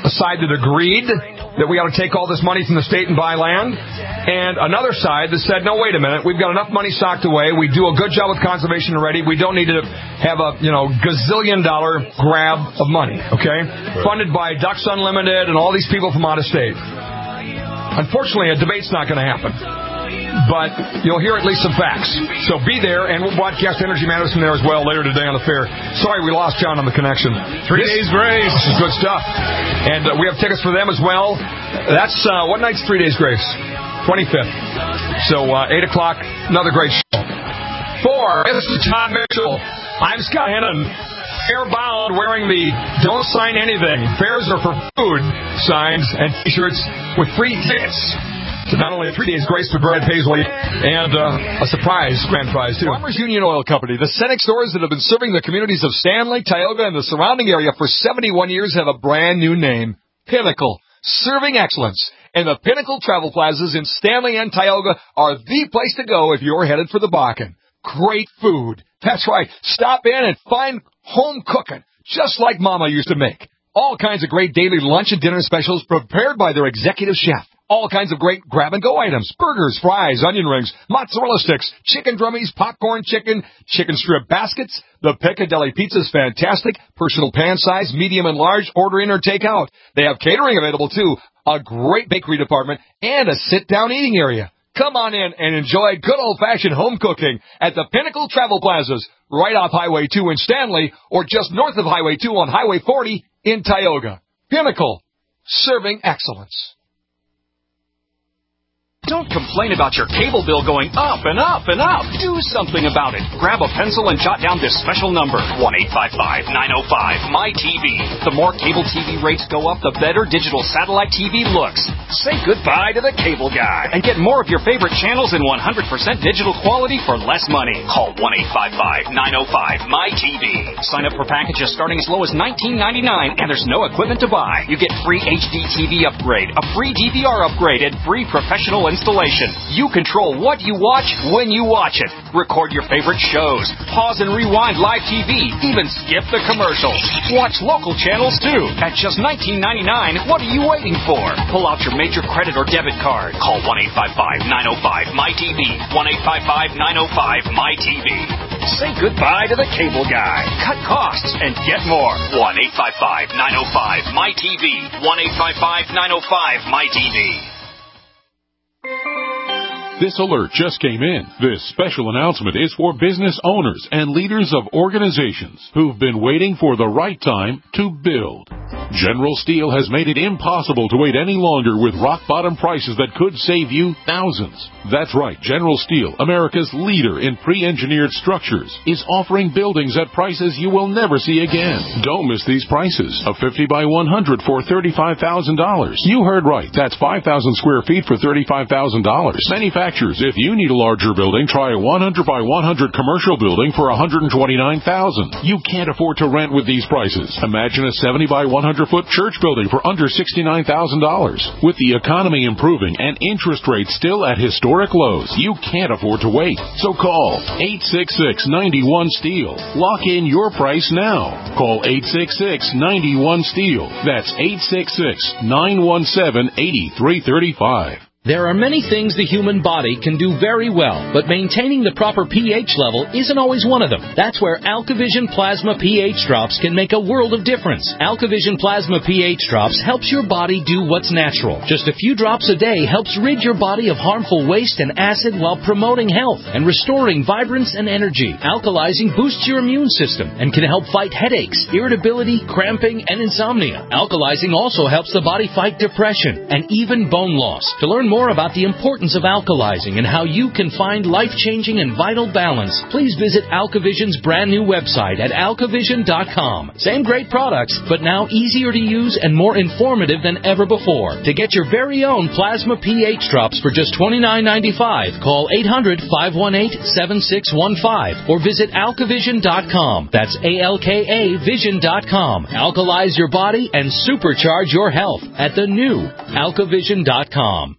side that agreed that we ought to take all this money from the state and buy land, and another side that said, no, wait a minute, we've got enough money socked away, we do a good job with conservation already, we don't need to have a, gazillion-dollar grab of money, okay? Funded by Ducks Unlimited and all these people from out of state. Unfortunately, a debate's not going to happen. But you'll hear at least some facts. So be there, and we'll broadcast Energy Matters from there as well later today on the fair. Sorry, we lost John on the connection. 3 Days Grace. This is good stuff. And we have tickets for them as well. That's, what night's 3 Days Grace? 25th. So, 8 o'clock, another great show. For Mr. Tom Mitchell, I'm Scott Hennon. Fairbound wearing the Don't Sign Anything, Fairs are for Food signs and T-shirts with free tickets. So not only 3 Days Grace for Brad Paisley and a surprise grand prize, too. Farmers Union Oil Company, the Cenex stores that have been serving the communities of Stanley, Tioga, and the surrounding area for 71 years have a brand new name, Pinnacle, serving excellence. And the Pinnacle Travel Plazas in Stanley and Tioga are the place to go if you're headed for the Bakken. Great food. That's right. Stop in and find home cooking, just like Mama used to make. All kinds of great daily lunch and dinner specials prepared by their executive chef. All kinds of great grab-and-go items, burgers, fries, onion rings, mozzarella sticks, chicken drummies, popcorn chicken, chicken strip baskets. The Piccadilly Pizza is fantastic, personal pan size, medium and large, order in or take out. They have catering available, too, a great bakery department, and a sit-down eating area. Come on in and enjoy good old-fashioned home cooking at the Pinnacle Travel Plazas, right off Highway 2 in Stanley, or just north of Highway 2 on Highway 40 in Tioga. Pinnacle, serving excellence. Don't complain about your cable bill going up and up and up. Do something about it. Grab a pencil and jot down this special number, 1-855-905-MY-TV. The more cable TV rates go up, the better digital satellite TV looks. Say goodbye to the cable guy and get more of your favorite channels in 100% digital quality for less money. Call 1-855-905-MY-TV. Sign up for packages starting as low as $19.99, and there's no equipment to buy. You get free HD TV upgrade, a free DVR upgrade, and free professional installation. You control what you watch when you watch it. Record your favorite shows. Pause and rewind live TV. Even skip the commercials. Watch local channels too. At just $19.99, what are you waiting for? Pull out your major credit or debit card. Call 1-855-905-MY-TV. 1-855-905-MY-TV. Say goodbye to the cable guy. Cut costs and get more. 1-855-905-MY-TV. 1-855-905-MY-TV. This alert just came in. This special announcement is for business owners and leaders of organizations who've been waiting for the right time to build. General Steel has made it impossible to wait any longer with rock-bottom prices that could save you thousands. That's right, General Steel, America's leader in pre-engineered structures, is offering buildings at prices you will never see again. Don't miss these prices. A 50 by 100 for $35,000. You heard right. That's 5,000 square feet for $35,000. Manufacturers, if you need a larger building, try a 100 by 100 commercial building for $129,000. You can't afford to rent with these prices. Imagine a 70 by 100-foot church building for under $69,000. With the economy improving and interest rates still at historic lows, you can't afford to wait. So call 866-91-STEEL. Lock in your price now. Call 866-91-STEEL. That's 866-917-8335. There are many things the human body can do very well, but maintaining the proper pH level isn't always one of them. That's where AlkaVision Plasma pH Drops can make a world of difference. AlkaVision Plasma pH Drops helps your body do what's natural. Just a few drops a day helps rid your body of harmful waste and acid while promoting health and restoring vibrance and energy. Alkalizing boosts your immune system and can help fight headaches, irritability, cramping, and insomnia. Alkalizing also helps the body fight depression and even bone loss. To learn more about the importance of alkalizing and how you can find life-changing and vital balance, please visit AlkaVision's brand new website at alkavision.com. Same great products, but now easier to use and more informative than ever before. To get your very own Plasma pH Drops for just $29.95, call 800-518-7615 or visit alkavision.com. That's ALKAvision.com. Alkalize your body and supercharge your health at the new alkavision.com.